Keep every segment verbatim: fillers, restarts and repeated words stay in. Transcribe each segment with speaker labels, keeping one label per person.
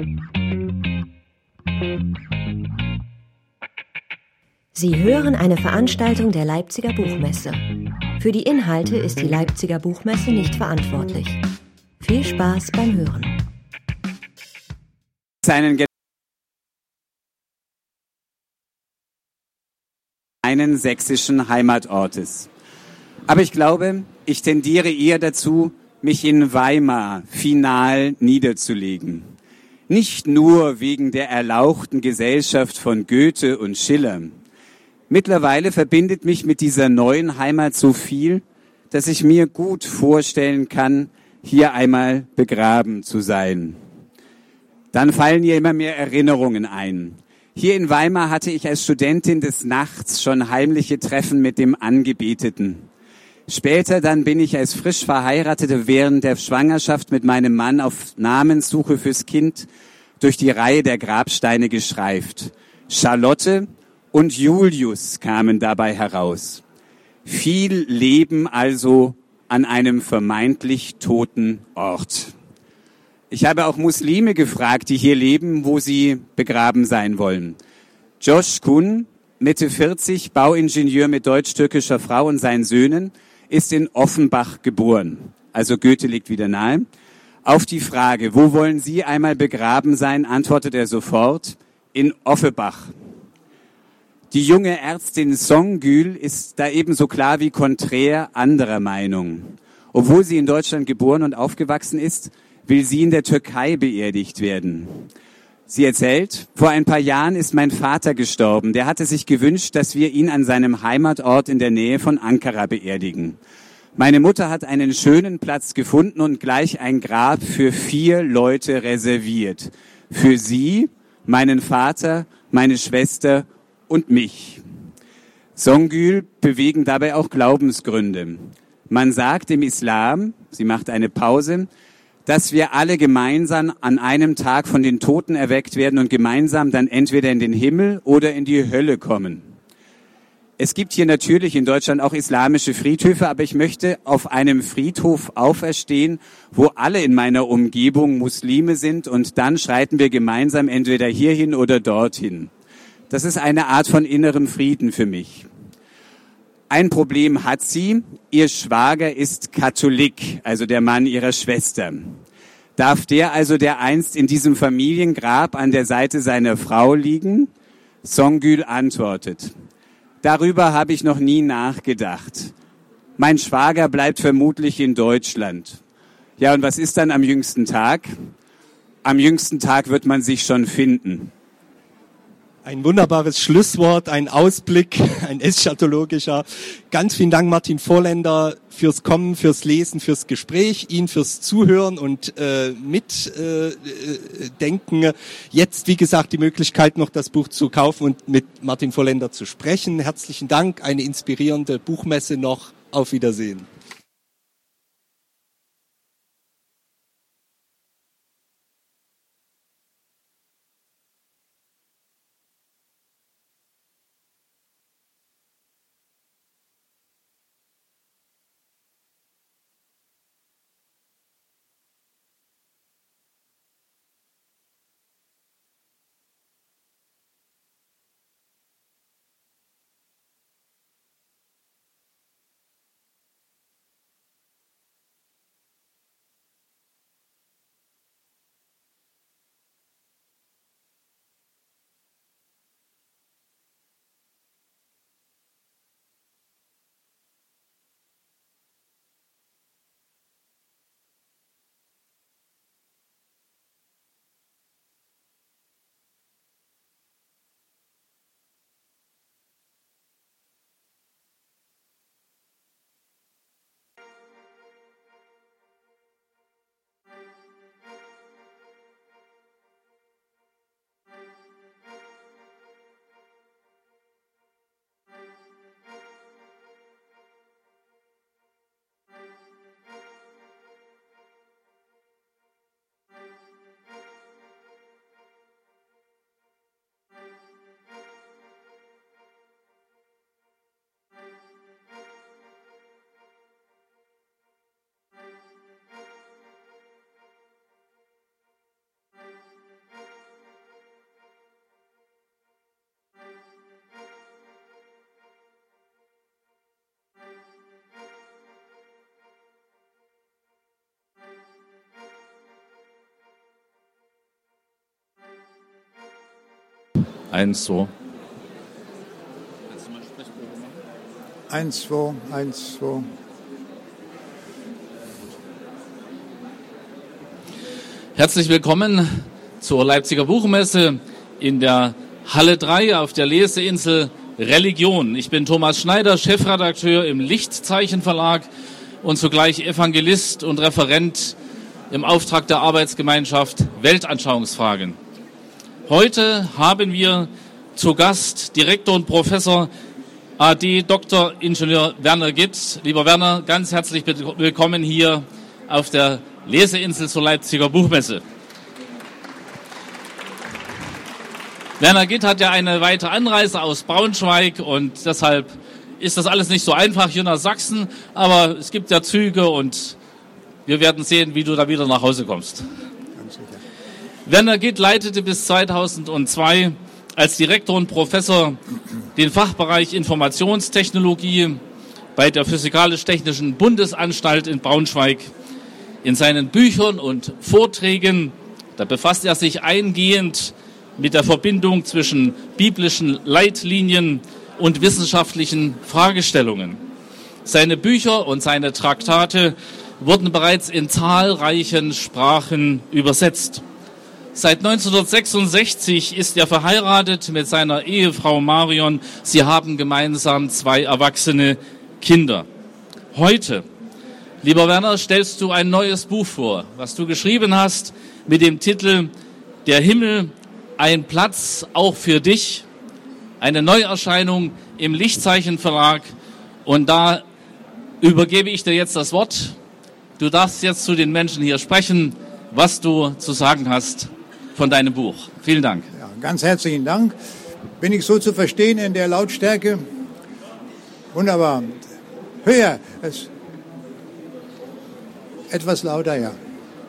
Speaker 1: Sie hören eine Veranstaltung der Leipziger Buchmesse. Für die Inhalte ist die Leipziger Buchmesse nicht verantwortlich. Viel Spaß beim Hören.
Speaker 2: Einen sächsischen Heimatortes. Aber ich glaube, ich tendiere eher dazu, mich in Weimar final niederzulegen. Nicht nur wegen der erlauchten Gesellschaft von Goethe und Schiller. Mittlerweile verbindet mich mit dieser neuen Heimat so viel, dass ich mir gut vorstellen kann, hier einmal begraben zu sein. Dann fallen mir immer mehr Erinnerungen ein. Hier in Weimar hatte ich als Studentin des Nachts schon heimliche Treffen mit dem Angebeteten. Später dann bin ich als frisch Verheiratete während der Schwangerschaft mit meinem Mann auf Namenssuche fürs Kind durch die Reihe der Grabsteine geschreift. Charlotte und Julius kamen dabei heraus. Viel Leben also an einem vermeintlich toten Ort. Ich habe auch Muslime gefragt, die hier leben, wo sie begraben sein wollen. Josh Kun, Mitte vierzig, Bauingenieur mit deutsch-türkischer Frau und seinen Söhnen, ist in Offenbach geboren. Also Goethe liegt wieder nahe. Auf die Frage, wo wollen Sie einmal begraben sein, antwortet er sofort, in Offenbach. Die junge Ärztin Songül ist da ebenso klar wie konträr anderer Meinung. Obwohl sie in Deutschland geboren und aufgewachsen ist, will sie in der Türkei beerdigt werden. Sie erzählt, vor ein paar Jahren ist mein Vater gestorben. Der hatte sich gewünscht, dass wir ihn an seinem Heimatort in der Nähe von Ankara beerdigen. Meine Mutter hat einen schönen Platz gefunden und gleich ein Grab für vier Leute reserviert. Für sie, meinen Vater, meine Schwester und mich. Songül bewegen dabei auch Glaubensgründe. Man sagt im Islam, sie macht eine Pause, dass wir alle gemeinsam an einem Tag von den Toten erweckt werden und gemeinsam dann entweder in den Himmel oder in die Hölle kommen. Es gibt hier natürlich in Deutschland auch islamische Friedhöfe, aber ich möchte auf einem Friedhof auferstehen, wo alle in meiner Umgebung Muslime sind und dann schreiten wir gemeinsam entweder hierhin oder dorthin. Das ist eine Art von innerem Frieden für mich. Ein Problem hat sie. Ihr Schwager ist Katholik, also der Mann ihrer Schwester. Darf der also dereinst in diesem Familiengrab an der Seite seiner Frau liegen? Songül antwortet: Darüber habe ich noch nie nachgedacht. Mein Schwager bleibt vermutlich in Deutschland. Ja, und was ist dann am jüngsten Tag? Am jüngsten Tag wird man sich schon finden.
Speaker 3: Ein wunderbares Schlusswort, ein Ausblick, ein eschatologischer. Ganz vielen Dank, Martin Vorländer, fürs Kommen, fürs Lesen, fürs Gespräch, Ihnen fürs Zuhören und äh, Mitdenken. Äh, Jetzt, wie gesagt, die Möglichkeit, noch das Buch zu kaufen und mit Martin Vorländer zu sprechen. Herzlichen Dank, eine inspirierende Buchmesse noch. Auf Wiedersehen.
Speaker 4: Eins, zwei.
Speaker 5: Eins, zwei, eins, zwei.
Speaker 4: Herzlich willkommen zur Leipziger Buchmesse in der Halle drei auf der Leseinsel Religion. Ich bin Thomas Schneider, Chefredakteur im Lichtzeichen Verlag und zugleich Evangelist und Referent im Auftrag der Arbeitsgemeinschaft Weltanschauungsfragen. Heute haben wir zu Gast Direktor und Professor A D Doktor Ingenieur Werner Gitt. Lieber Werner, ganz herzlich willkommen hier auf der Leseinsel zur Leipziger Buchmesse. Werner Gitt hat ja eine weite Anreise aus Braunschweig und deshalb ist das alles nicht so einfach hier nach Sachsen, aber es gibt ja Züge und wir werden sehen, wie du da wieder nach Hause kommst. Werner Gitt leitete bis zweitausendzwei als Direktor und Professor den Fachbereich Informationstechnologie bei der Physikalisch-Technischen Bundesanstalt in Braunschweig. In seinen Büchern und Vorträgen, da befasst er sich eingehend mit der Verbindung zwischen biblischen Leitlinien und wissenschaftlichen Fragestellungen. Seine Bücher und seine Traktate wurden bereits in zahlreichen Sprachen übersetzt. Seit neunzehnhundertsechsundsechzig ist er verheiratet mit seiner Ehefrau Marion. Sie haben gemeinsam zwei erwachsene Kinder. Heute, lieber Werner, stellst du ein neues Buch vor, was du geschrieben hast mit dem Titel Der Himmel, ein Platz auch für dich. Eine Neuerscheinung im Lichtzeichen Verlag. Und da übergebe ich dir jetzt das Wort. Du darfst jetzt zu den Menschen hier sprechen, was du zu sagen hast von deinem Buch. Vielen Dank.
Speaker 5: Ja, ganz herzlichen Dank. Bin ich so zu verstehen in der Lautstärke? Wunderbar. Höher. Es Etwas lauter, ja.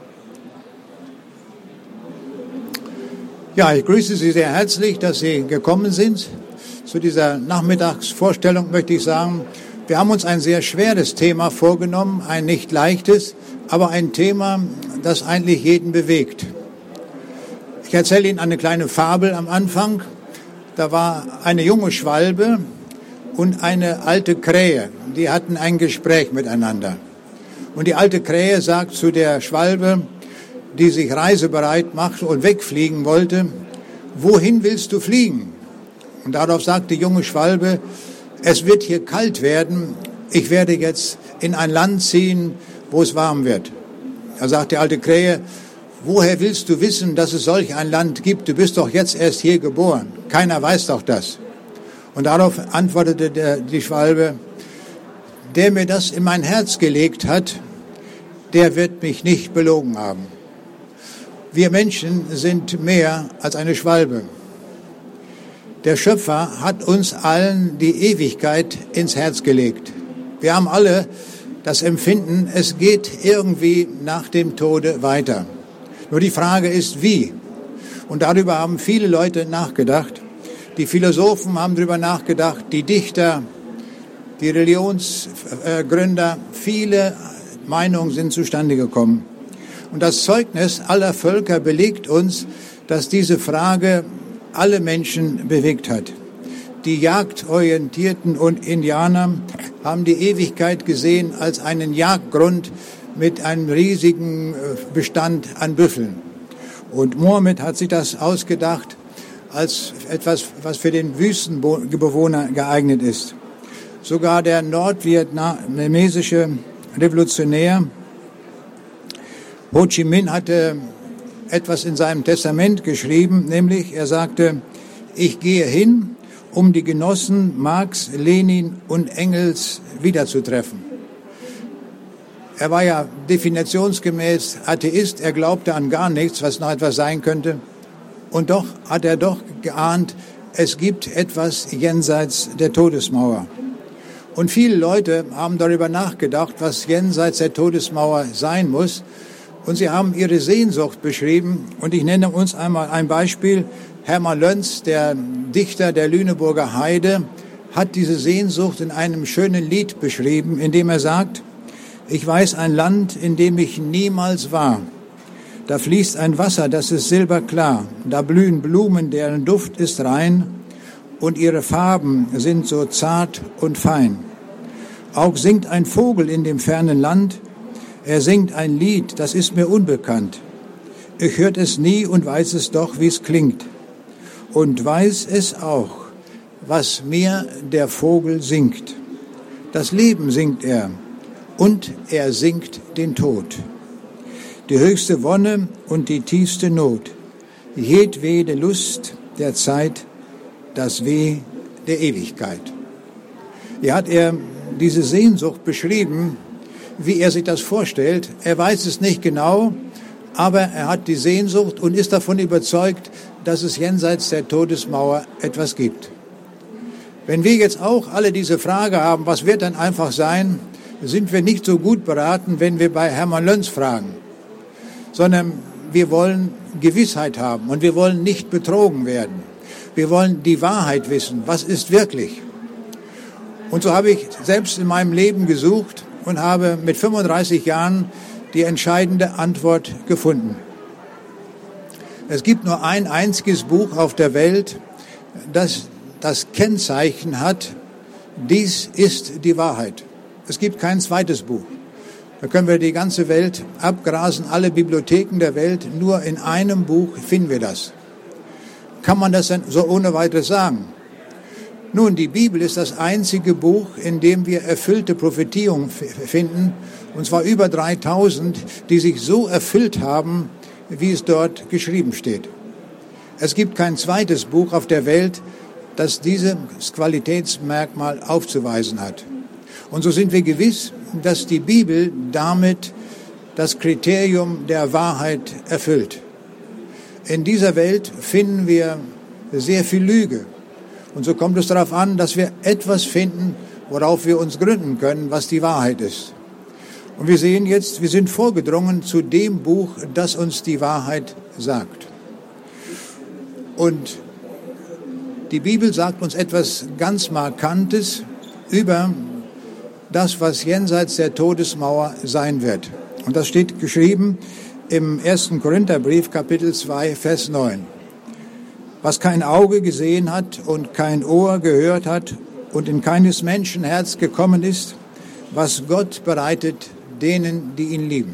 Speaker 5: Ja, ich grüße Sie sehr herzlich, dass Sie gekommen sind. Zu dieser Nachmittagsvorstellung möchte ich sagen, wir haben uns ein sehr schweres Thema vorgenommen, ein nicht leichtes, aber ein Thema, das eigentlich jeden bewegt. Ich erzähle Ihnen eine kleine Fabel am Anfang. Da war eine junge Schwalbe und eine alte Krähe. Die hatten ein Gespräch miteinander. Und die alte Krähe sagt zu der Schwalbe, die sich reisebereit macht und wegfliegen wollte, wohin willst du fliegen? Und darauf sagt die junge Schwalbe, es wird hier kalt werden, ich werde jetzt in ein Land ziehen, wo es warm wird. Da sagt die alte Krähe, woher willst du wissen, dass es solch ein Land gibt? Du bist doch jetzt erst hier geboren. Keiner weiß doch das. Und darauf antwortete der, die Schwalbe, der mir das in mein Herz gelegt hat, der wird mich nicht belogen haben. Wir Menschen sind mehr als eine Schwalbe. Der Schöpfer hat uns allen die Ewigkeit ins Herz gelegt. Wir haben alle das Empfinden, es geht irgendwie nach dem Tode weiter. Nur die Frage ist, wie? Und darüber haben viele Leute nachgedacht. Die Philosophen haben darüber nachgedacht, die Dichter, die Religionsgründer, viele Meinungen sind zustande gekommen. Und das Zeugnis aller Völker belegt uns, dass diese Frage alle Menschen bewegt hat. Die Jagdorientierten und Indianer haben die Ewigkeit gesehen als einen Jagdgrund mit einem riesigen Bestand an Büffeln. Und Mohammed hat sich das ausgedacht als etwas, was für den Wüstenbewohner geeignet ist. Sogar der nordvietnamesische Revolutionär Ho Chi Minh hatte etwas in seinem Testament geschrieben, nämlich er sagte, ich gehe hin, um die Genossen Marx, Lenin und Engels wiederzutreffen. Er war ja definitionsgemäß Atheist, er glaubte an gar nichts, was noch etwas sein könnte. Und doch hat er doch geahnt, es gibt etwas jenseits der Todesmauer. Und viele Leute haben darüber nachgedacht, was jenseits der Todesmauer sein muss. Und sie haben ihre Sehnsucht beschrieben. Und ich nenne uns einmal ein Beispiel. Hermann Löns, der Dichter der Lüneburger Heide, hat diese Sehnsucht in einem schönen Lied beschrieben, in dem er sagt, ich weiß ein Land, in dem ich niemals war. Da fließt ein Wasser, das ist silberklar. Da blühen Blumen, deren Duft ist rein. Und ihre Farben sind so zart und fein. Auch singt ein Vogel in dem fernen Land. Er singt ein Lied, das ist mir unbekannt. Ich hört es nie und weiß es doch, wie es klingt. Und weiß es auch, was mir der Vogel singt. Das Leben singt er und er singt den Tod. Die höchste Wonne und die tiefste Not. Jedwede Lust der Zeit, das Weh der Ewigkeit. Hier hat er diese Sehnsucht beschrieben, wie er sich das vorstellt. Er weiß es nicht genau, aber er hat die Sehnsucht und ist davon überzeugt, dass es jenseits der Todesmauer etwas gibt. Wenn wir jetzt auch alle diese Frage haben, was wird dann einfach sein, sind wir nicht so gut beraten, wenn wir bei Hermann Löns fragen, sondern wir wollen Gewissheit haben und wir wollen nicht betrogen werden. Wir wollen die Wahrheit wissen, was ist wirklich. Und so habe ich selbst in meinem Leben gesucht und habe mit fünfunddreißig Jahren die entscheidende Antwort gefunden. Es gibt nur ein einziges Buch auf der Welt, das das Kennzeichen hat, dies ist die Wahrheit. Es gibt kein zweites Buch. Da können wir die ganze Welt abgrasen, alle Bibliotheken der Welt, nur in einem Buch finden wir das. Kann man das denn so ohne weiteres sagen? Nun, die Bibel ist das einzige Buch, in dem wir erfüllte Prophetien finden, und zwar über dreitausend, die sich so erfüllt haben, wie es dort geschrieben steht. Es gibt kein zweites Buch auf der Welt, das dieses Qualitätsmerkmal aufzuweisen hat. Und so sind wir gewiss, dass die Bibel damit das Kriterium der Wahrheit erfüllt. In dieser Welt finden wir sehr viel Lüge. Und so kommt es darauf an, dass wir etwas finden, worauf wir uns gründen können, was die Wahrheit ist. Und wir sehen jetzt, wir sind vorgedrungen zu dem Buch, das uns die Wahrheit sagt. Und die Bibel sagt uns etwas ganz Markantes über das, was jenseits der Todesmauer sein wird. Und das steht geschrieben im ersten Korintherbrief, Kapitel zwei, Vers neun. Was kein Auge gesehen hat und kein Ohr gehört hat und in keines Menschen Herz gekommen ist, was Gott bereitet denen, die ihn lieben.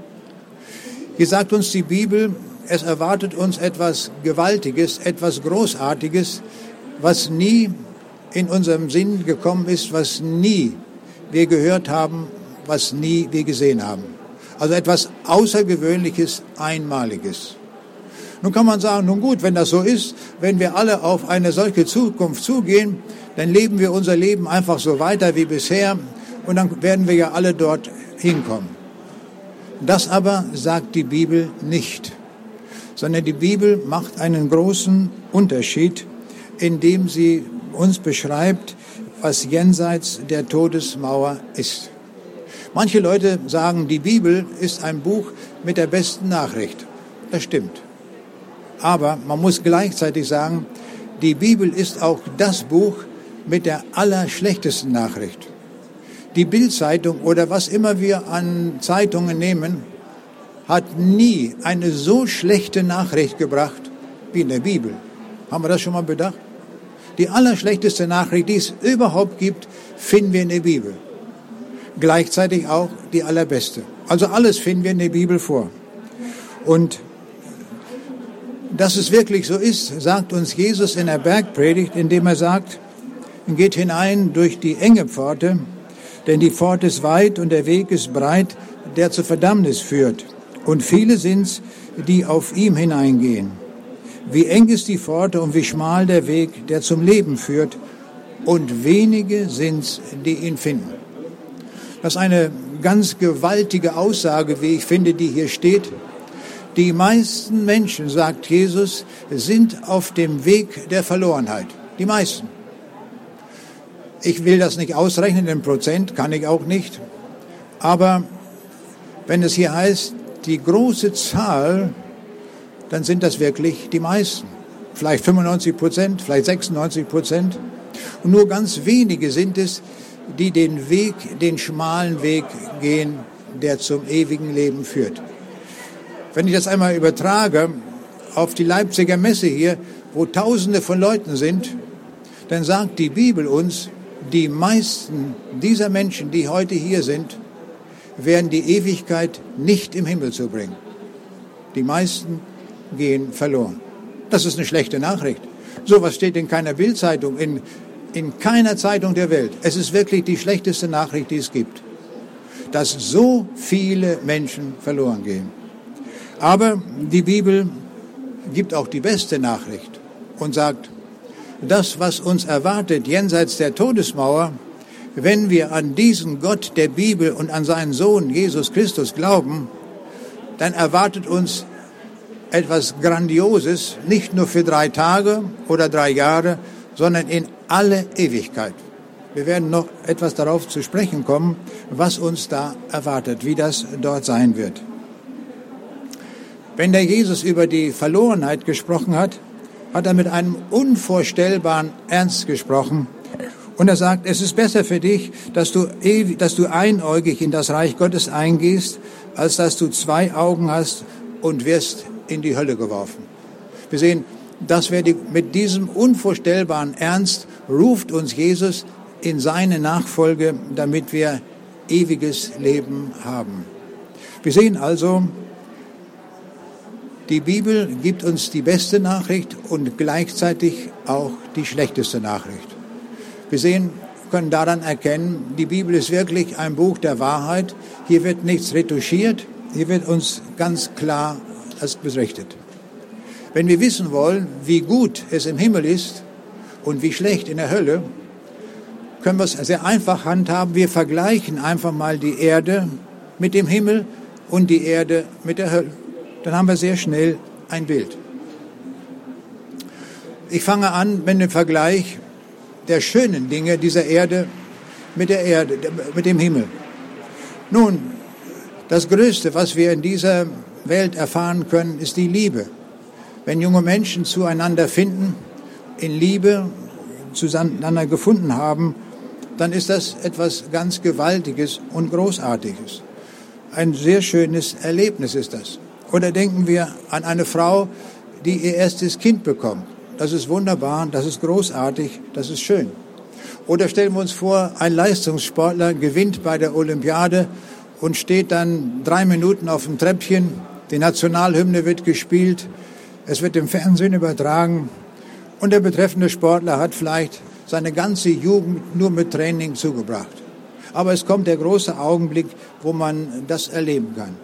Speaker 5: Hier sagt uns die Bibel, es erwartet uns etwas Gewaltiges, etwas Großartiges, was nie in unserem Sinn gekommen ist, was nie wir gehört haben, was nie wir gesehen haben. Also etwas Außergewöhnliches, Einmaliges. Nun kann man sagen, nun gut, wenn das so ist, wenn wir alle auf eine solche Zukunft zugehen, dann leben wir unser Leben einfach so weiter wie bisher und dann werden wir ja alle dort hinkommen. Das aber sagt die Bibel nicht, sondern die Bibel macht einen großen Unterschied, indem sie uns beschreibt, was jenseits der Todesmauer ist. Manche Leute sagen, die Bibel ist ein Buch mit der besten Nachricht. Das stimmt. Aber man muss gleichzeitig sagen, die Bibel ist auch das Buch mit der allerschlechtesten Nachricht. Die Bild-Zeitung oder was immer wir an Zeitungen nehmen, hat nie eine so schlechte Nachricht gebracht wie in der Bibel. Haben wir das schon mal bedacht? Die allerschlechteste Nachricht, die es überhaupt gibt, finden wir in der Bibel. Gleichzeitig auch die allerbeste. Also alles finden wir in der Bibel vor. Und dass es wirklich so ist, sagt uns Jesus in der Bergpredigt, indem er sagt, geht hinein durch die enge Pforte, denn die Pforte ist weit und der Weg ist breit, der zur Verdammnis führt. Und viele sind's, die auf ihm hineingehen. Wie eng ist die Pforte und wie schmal der Weg, der zum Leben führt. Und wenige sind's, die ihn finden. Das ist eine ganz gewaltige Aussage, wie ich finde, die hier steht. Die meisten Menschen, sagt Jesus, sind auf dem Weg der Verlorenheit. Die meisten. Ich will das nicht ausrechnen in Prozent, kann ich auch nicht. Aber wenn es hier heißt, die große Zahl, dann sind das wirklich die meisten. Vielleicht fünfundneunzig Prozent, vielleicht sechsundneunzig Prozent. Und nur ganz wenige sind es, die den Weg, den schmalen Weg gehen, der zum ewigen Leben führt. Wenn ich das einmal übertrage auf die Leipziger Messe hier, wo Tausende von Leuten sind, dann sagt die Bibel uns, die meisten dieser Menschen, die heute hier sind, werden die Ewigkeit nicht im Himmel zubringen. Die meisten gehen verloren. Das ist eine schlechte Nachricht. Sowas steht in keiner Bildzeitung, in, in keiner Zeitung der Welt. Es ist wirklich die schlechteste Nachricht, die es gibt, dass so viele Menschen verloren gehen. Aber die Bibel gibt auch die beste Nachricht und sagt, das, was uns erwartet jenseits der Todesmauer, wenn wir an diesen Gott der Bibel und an seinen Sohn Jesus Christus glauben, dann erwartet uns etwas Grandioses, nicht nur für drei Tage oder drei Jahre, sondern in alle Ewigkeit. Wir werden noch etwas darauf zu sprechen kommen, was uns da erwartet, wie das dort sein wird. Wenn der Jesus über die Verlorenheit gesprochen hat, hat er mit einem unvorstellbaren Ernst gesprochen. Und er sagt, es ist besser für dich, dass du, ewig, dass du einäugig in das Reich Gottes eingehst, als dass du zwei Augen hast und wirst in die Hölle geworfen. Wir sehen, dass wir die, mit diesem unvorstellbaren Ernst ruft uns Jesus in seine Nachfolge, damit wir ewiges Leben haben. Wir sehen also, die Bibel gibt uns die beste Nachricht und gleichzeitig auch die schlechteste Nachricht. Wir sehen, können daran erkennen, die Bibel ist wirklich ein Buch der Wahrheit. Hier wird nichts retuschiert, hier wird uns ganz klar das berichtet. Wenn wir wissen wollen, wie gut es im Himmel ist und wie schlecht in der Hölle, können wir es sehr einfach handhaben. Wir vergleichen einfach mal die Erde mit dem Himmel und die Erde mit der Hölle. Dann haben wir sehr schnell ein Bild. Ich fange an mit dem Vergleich der schönen Dinge dieser Erde mit der Erde, mit dem Himmel. Nun, das Größte, was wir in dieser Welt erfahren können, ist die Liebe. Wenn junge Menschen zueinander finden, in Liebe zueinander gefunden haben, dann ist das etwas ganz Gewaltiges und Großartiges. Ein sehr schönes Erlebnis ist das. Oder denken wir an eine Frau, die ihr erstes Kind bekommt. Das ist wunderbar, das ist großartig, das ist schön. Oder stellen wir uns vor, ein Leistungssportler gewinnt bei der Olympiade und steht dann drei Minuten auf dem Treppchen, die Nationalhymne wird gespielt, es wird im Fernsehen übertragen und der betreffende Sportler hat vielleicht seine ganze Jugend nur mit Training zugebracht. Aber es kommt der große Augenblick, wo man das erleben kann.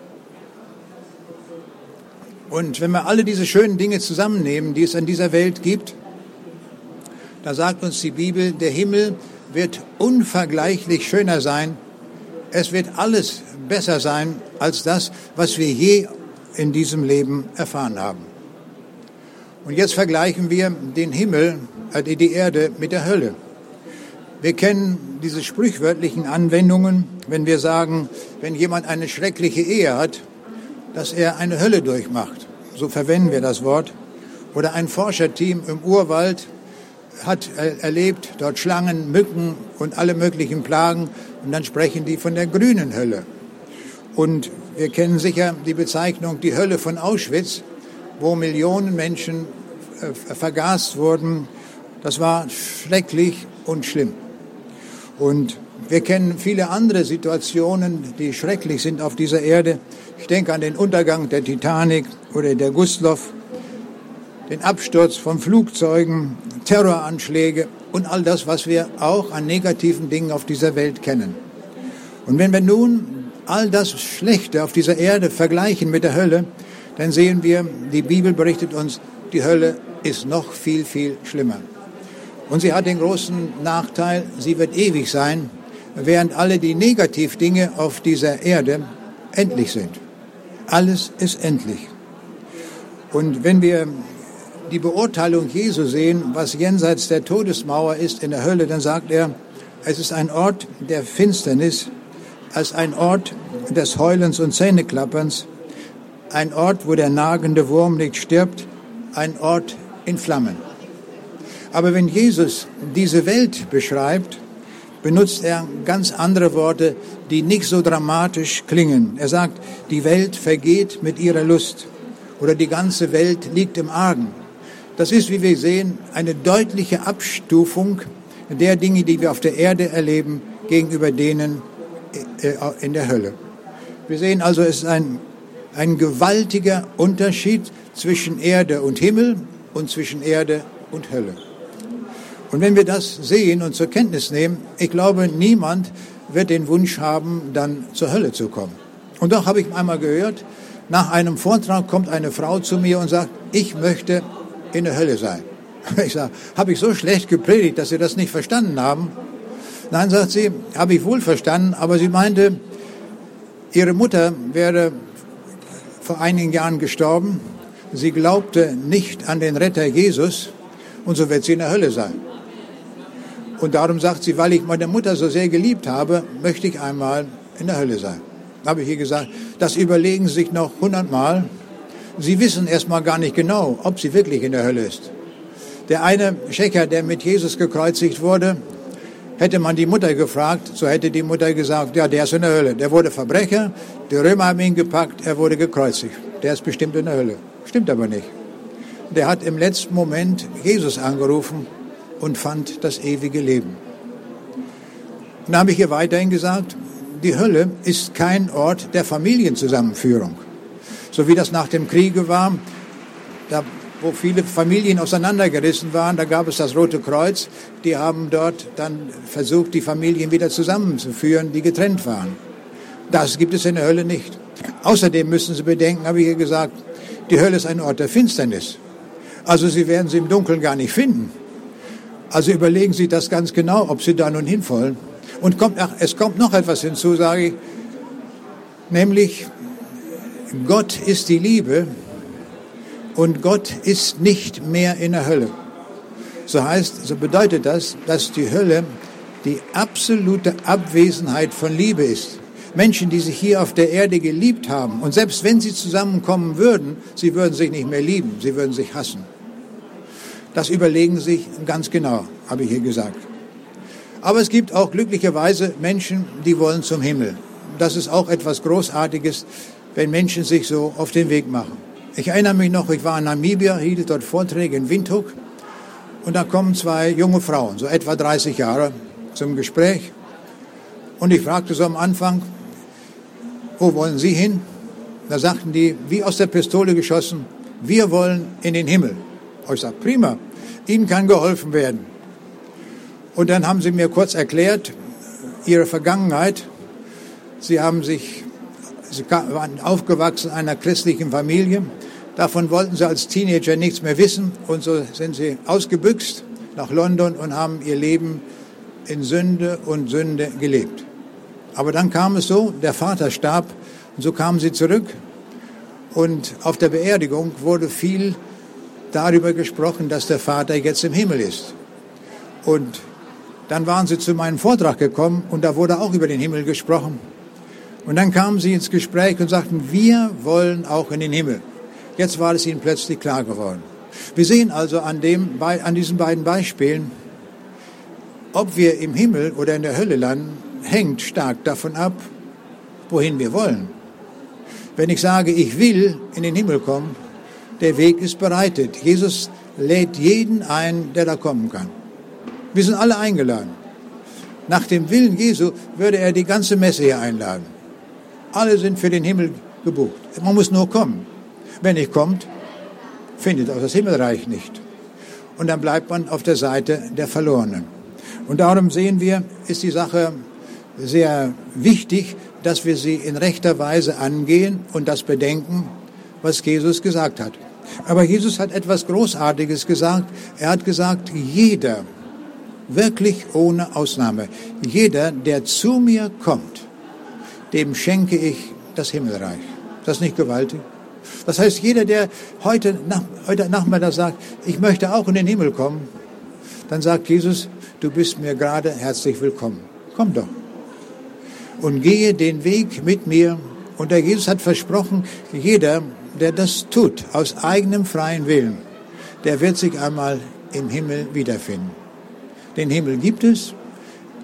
Speaker 5: Und wenn wir alle diese schönen Dinge zusammennehmen, die es in dieser Welt gibt, da sagt uns die Bibel, der Himmel wird unvergleichlich schöner sein. Es wird alles besser sein als das, was wir je in diesem Leben erfahren haben. Und jetzt vergleichen wir den Himmel, äh, die Erde mit der Hölle. Wir kennen diese sprichwörtlichen Anwendungen, wenn wir sagen, wenn jemand eine schreckliche Ehe hat, dass er eine Hölle durchmacht. So verwenden wir das Wort. Oder ein Forscherteam im Urwald hat erlebt, dort Schlangen, Mücken und alle möglichen Plagen. Und dann sprechen die von der grünen Hölle. Und wir kennen sicher die Bezeichnung, die Hölle von Auschwitz, wo Millionen Menschen äh, vergast wurden. Das war schrecklich und schlimm. Und wir kennen viele andere Situationen, die schrecklich sind auf dieser Erde. Ich denke an den Untergang der Titanic oder der Gustloff, den Absturz von Flugzeugen, Terroranschläge und all das, was wir auch an negativen Dingen auf dieser Welt kennen. Und wenn wir nun all das Schlechte auf dieser Erde vergleichen mit der Hölle, dann sehen wir, die Bibel berichtet uns, die Hölle ist noch viel, viel schlimmer. Und sie hat den großen Nachteil, sie wird ewig sein, während alle die Negativdinge auf dieser Erde endlich sind. Alles ist endlich. Und wenn wir die Beurteilung Jesu sehen, was jenseits der Todesmauer ist in der Hölle, dann sagt er, es ist ein Ort der Finsternis, als ein Ort des Heulens und Zähneklapperns, ein Ort, wo der nagende Wurm nicht stirbt, ein Ort in Flammen. Aber wenn Jesus diese Welt beschreibt, benutzt er ganz andere Worte, die nicht so dramatisch klingen. Er sagt, die Welt vergeht mit ihrer Lust oder die ganze Welt liegt im Argen. Das ist, wie wir sehen, eine deutliche Abstufung der Dinge, die wir auf der Erde erleben, gegenüber denen in der Hölle. Wir sehen also, es ist ein, ein gewaltiger Unterschied zwischen Erde und Himmel und zwischen Erde und Hölle. Und wenn wir das sehen und zur Kenntnis nehmen, ich glaube, niemand wird den Wunsch haben, dann zur Hölle zu kommen. Und doch habe ich einmal gehört, nach einem Vortrag kommt eine Frau zu mir und sagt, ich möchte in der Hölle sein. Ich sage, habe ich so schlecht gepredigt, dass Sie das nicht verstanden haben? Nein, sagt sie, habe ich wohl verstanden, aber sie meinte, ihre Mutter wäre vor einigen Jahren gestorben. Sie glaubte nicht an den Retter Jesus und so wird sie in der Hölle sein. Und darum sagt sie, weil ich meine Mutter so sehr geliebt habe, möchte ich einmal in der Hölle sein. Da habe ich ihr gesagt, das überlegen Sie sich noch hundertmal. Sie wissen erstmal gar nicht genau, ob sie wirklich in der Hölle ist. Der eine Tschecher, der mit Jesus gekreuzigt wurde, hätte man die Mutter gefragt, so hätte die Mutter gesagt, ja, der ist in der Hölle. Der wurde Verbrecher, die Römer haben ihn gepackt, er wurde gekreuzigt. Der ist bestimmt in der Hölle. Stimmt aber nicht. Der hat im letzten Moment Jesus angerufen und fand das ewige Leben. Und dann habe ich ihr weiterhin gesagt, die Hölle ist kein Ort der Familienzusammenführung. So wie das nach dem Kriege war, da, wo viele Familien auseinandergerissen waren, da gab es das Rote Kreuz. Die haben dort dann versucht, die Familien wieder zusammenzuführen, die getrennt waren. Das gibt es in der Hölle nicht. Außerdem müssen Sie bedenken, habe ich ihr gesagt, die Hölle ist ein Ort der Finsternis. Also Sie werden sie im Dunkeln gar nicht finden. Also überlegen Sie das ganz genau, ob Sie da nun hin wollen. Und kommt, ach, es kommt noch etwas hinzu, sage ich, nämlich Gott ist die Liebe und Gott ist nicht mehr in der Hölle. So heißt, so bedeutet das, dass die Hölle die absolute Abwesenheit von Liebe ist. Menschen, die sich hier auf der Erde geliebt haben und selbst wenn sie zusammenkommen würden, sie würden sich nicht mehr lieben, sie würden sich hassen. Das überlegen Sie sich ganz genau, habe ich hier gesagt. Aber es gibt auch glücklicherweise Menschen, die wollen zum Himmel. Das ist auch etwas Großartiges, wenn Menschen sich so auf den Weg machen. Ich erinnere mich noch, ich war in Namibia, hielt dort Vorträge in Windhoek und da kommen zwei junge Frauen, so etwa dreißig Jahre, zum Gespräch. Und ich fragte so am Anfang, wo wollen Sie hin? Da sagten die, wie aus der Pistole geschossen, wir wollen in den Himmel. Ich sage, prima, Ihnen kann geholfen werden. Und dann haben sie mir kurz erklärt, ihre Vergangenheit. Sie haben sich, sie waren aufgewachsen in einer christlichen Familie. Davon wollten sie als Teenager nichts mehr wissen. Und so sind sie ausgebüxt nach London und haben ihr Leben in Sünde und Sünde gelebt. Aber dann kam es so, der Vater starb und so kamen sie zurück. Und auf der Beerdigung wurde viel darüber gesprochen, dass der Vater jetzt im Himmel ist. Und dann waren sie zu meinem Vortrag gekommen und da wurde auch über den Himmel gesprochen. Und dann kamen sie ins Gespräch und sagten, wir wollen auch in den Himmel. Jetzt war es ihnen plötzlich klar geworden. Wir sehen also an, dem, an diesen beiden Beispielen, ob wir im Himmel oder in der Hölle landen, hängt stark davon ab, wohin wir wollen. Wenn ich sage, ich will in den Himmel kommen, der Weg ist bereitet. Jesus lädt jeden ein, der da kommen kann. Wir sind alle eingeladen. Nach dem Willen Jesu würde er die ganze Messe hier einladen. Alle sind für den Himmel gebucht. Man muss nur kommen. Wenn nicht kommt, findet auch das Himmelreich nicht. Und dann bleibt man auf der Seite der Verlorenen. Und darum sehen wir, ist die Sache sehr wichtig, dass wir sie in rechter Weise angehen und das bedenken, was Jesus gesagt hat. Aber Jesus hat etwas Großartiges gesagt. Er hat gesagt, jeder, wirklich ohne Ausnahme, jeder, der zu mir kommt, dem schenke ich das Himmelreich. Das ist nicht gewaltig? Das heißt, jeder, der heute, nach, heute Nachmittag sagt, ich möchte auch in den Himmel kommen, dann sagt Jesus, du bist mir gerade herzlich willkommen. Komm doch. Und gehe den Weg mit mir. Und der Jesus hat versprochen, jeder, der das tut, aus eigenem freien Willen, der wird sich einmal im Himmel wiederfinden. Den Himmel gibt es.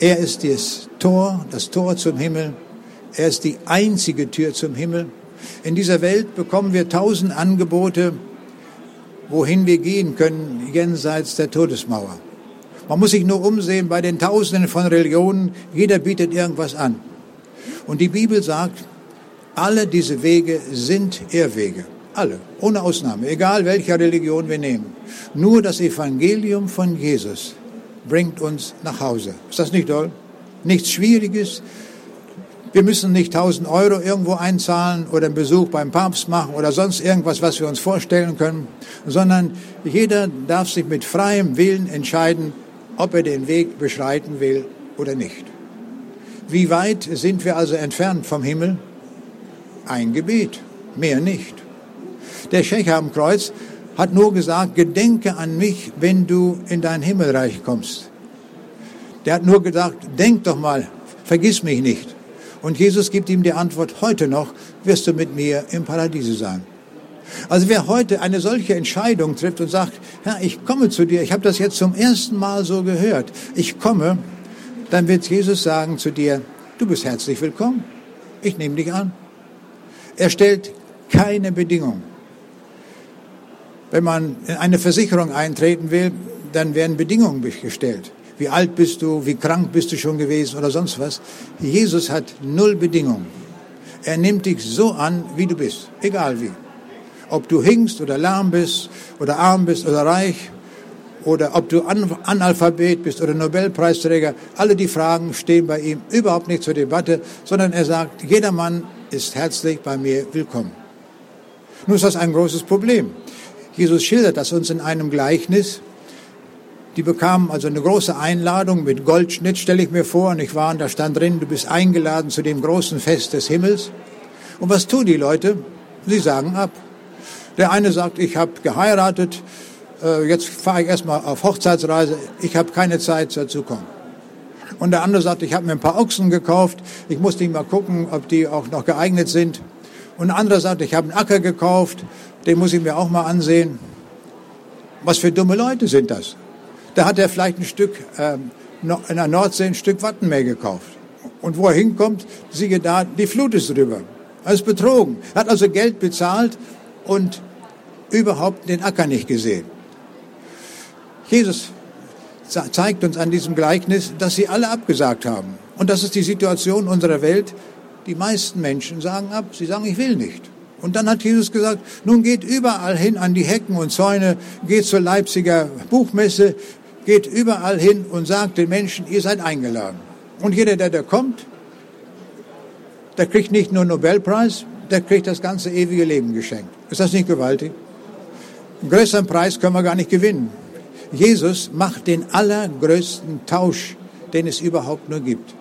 Speaker 5: Er ist das Tor, das Tor zum Himmel. Er ist die einzige Tür zum Himmel. In dieser Welt bekommen wir tausend Angebote, wohin wir gehen können, jenseits der Todesmauer. Man muss sich nur umsehen bei den Tausenden von Religionen. Jeder bietet irgendwas an. Und die Bibel sagt, alle diese Wege sind Irrwege. Alle, ohne Ausnahme, egal welcher Religion wir nehmen. Nur das Evangelium von Jesus bringt uns nach Hause. Ist das nicht toll? Nichts Schwieriges. Wir müssen nicht tausend Euro irgendwo einzahlen oder einen Besuch beim Papst machen oder sonst irgendwas, was wir uns vorstellen können, sondern jeder darf sich mit freiem Willen entscheiden, ob er den Weg beschreiten will oder nicht. Wie weit sind wir also entfernt vom Himmel? Ein Gebet, mehr nicht. Der Schächer am Kreuz hat nur gesagt, gedenke an mich, wenn du in dein Himmelreich kommst. Der hat nur gesagt, denk doch mal, vergiss mich nicht. Und Jesus gibt ihm die Antwort, heute noch wirst du mit mir im Paradiese sein. Also wer heute eine solche Entscheidung trifft und sagt, Herr, ich komme zu dir, ich habe das jetzt zum ersten Mal so gehört, ich komme, dann wird Jesus sagen zu dir, du bist herzlich willkommen, ich nehme dich an. Er stellt keine Bedingung. Wenn man in eine Versicherung eintreten will, dann werden Bedingungen gestellt. Wie alt bist du, wie krank bist du schon gewesen oder sonst was. Jesus hat null Bedingungen. Er nimmt dich so an, wie du bist, egal wie. Ob du hinkst oder lahm bist oder arm bist oder reich oder ob du Analphabet bist oder Nobelpreisträger, alle die Fragen stehen bei ihm überhaupt nicht zur Debatte, sondern er sagt, jeder Mann ist herzlich bei mir willkommen. Nun ist das ein großes Problem. Jesus schildert das uns in einem Gleichnis. Die bekamen also eine große Einladung mit Goldschnitt, stelle ich mir vor, und ich war, und da stand drin, du bist eingeladen zu dem großen Fest des Himmels. Und was tun die Leute? Sie sagen ab. Der eine sagt, ich habe geheiratet, äh, jetzt fahre ich erstmal auf Hochzeitsreise, ich habe keine Zeit dazu kommen. Und der andere sagt, ich habe mir ein paar Ochsen gekauft, ich muss nicht mal gucken, ob die auch noch geeignet sind. Und der andere sagt, ich habe einen Acker gekauft, den muss ich mir auch mal ansehen. Was für dumme Leute sind das? Da hat er vielleicht ein Stück, äh, in der Nordsee ein Stück Wattenmeer gekauft. Und wo er hinkommt, siehe da, die Flut ist drüber. Er ist betrogen. Er hat also Geld bezahlt und überhaupt den Acker nicht gesehen. Jesus zeigt uns an diesem Gleichnis, dass sie alle abgesagt haben. Und das ist die Situation unserer Welt. Die meisten Menschen sagen ab, sie sagen, ich will nicht. Und dann hat Jesus gesagt, nun geht überall hin an die Hecken und Zäune, geht zur Leipziger Buchmesse, geht überall hin und sagt den Menschen, ihr seid eingeladen. Und jeder, der da kommt, der kriegt nicht nur einen Nobelpreis, der kriegt das ganze ewige Leben geschenkt. Ist das nicht gewaltig? Einen größeren Preis können wir gar nicht gewinnen. Jesus macht den allergrößten Tausch, den es überhaupt nur gibt.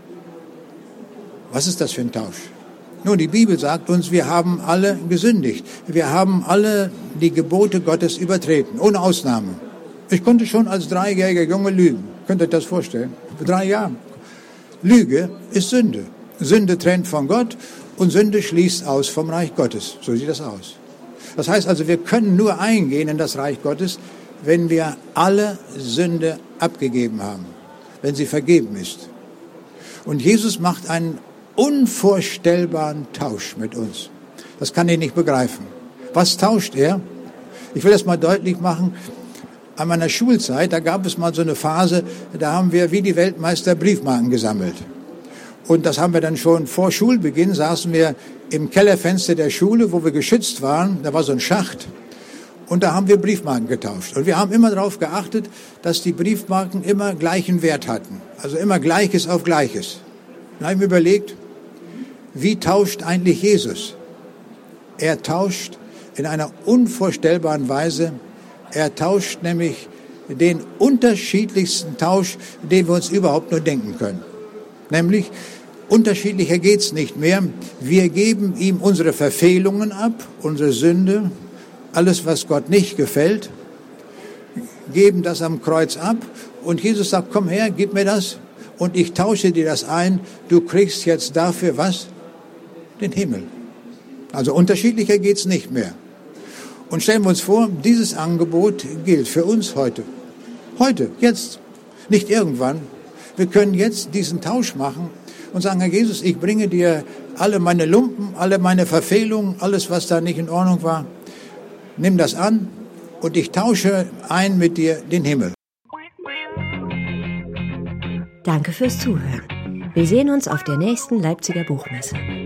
Speaker 5: Was ist das für ein Tausch? Nun, die Bibel sagt uns, wir haben alle gesündigt. Wir haben alle die Gebote Gottes übertreten, ohne Ausnahme. Ich konnte schon als dreijähriger Junge lügen. Könnt ihr euch das vorstellen? Vor drei Jahren. Lüge ist Sünde. Sünde trennt von Gott und Sünde schließt aus vom Reich Gottes. So sieht das aus. Das heißt also, wir können nur eingehen in das Reich Gottes, wenn wir alle Sünde abgegeben haben, wenn sie vergeben ist. Und Jesus macht einen unvorstellbaren Tausch mit uns. Das kann ich nicht begreifen. Was tauscht er? Ich will das mal deutlich machen. An meiner Schulzeit, da gab es mal so eine Phase, da haben wir wie die Weltmeister Briefmarken gesammelt. Und das haben wir dann schon vor Schulbeginn, saßen wir im Kellerfenster der Schule, wo wir geschützt waren. Da war so ein Schacht. Und da haben wir Briefmarken getauscht. Und wir haben immer darauf geachtet, dass die Briefmarken immer gleichen Wert hatten. Also immer Gleiches auf Gleiches. Dann habe ich mir überlegt, wie tauscht eigentlich Jesus? Er tauscht in einer unvorstellbaren Weise. Er tauscht nämlich den unterschiedlichsten Tausch, den wir uns überhaupt nur denken können. Nämlich, unterschiedlicher geht's nicht mehr. Wir geben ihm unsere Verfehlungen ab, unsere Sünde, alles, was Gott nicht gefällt, geben das am Kreuz ab. Und Jesus sagt, komm her, gib mir das. Und ich tausche dir das ein. Du kriegst jetzt dafür was? Den Himmel. Also unterschiedlicher geht's nicht mehr. Und stellen wir uns vor, dieses Angebot gilt für uns heute. Heute, jetzt, nicht irgendwann. Wir können jetzt diesen Tausch machen und sagen, Herr Jesus, ich bringe dir alle meine Lumpen, alle meine Verfehlungen, alles, was da nicht in Ordnung war. Nimm das an und ich tausche ein mit dir den Himmel.
Speaker 1: Danke fürs Zuhören. Wir sehen uns auf der nächsten Leipziger Buchmesse.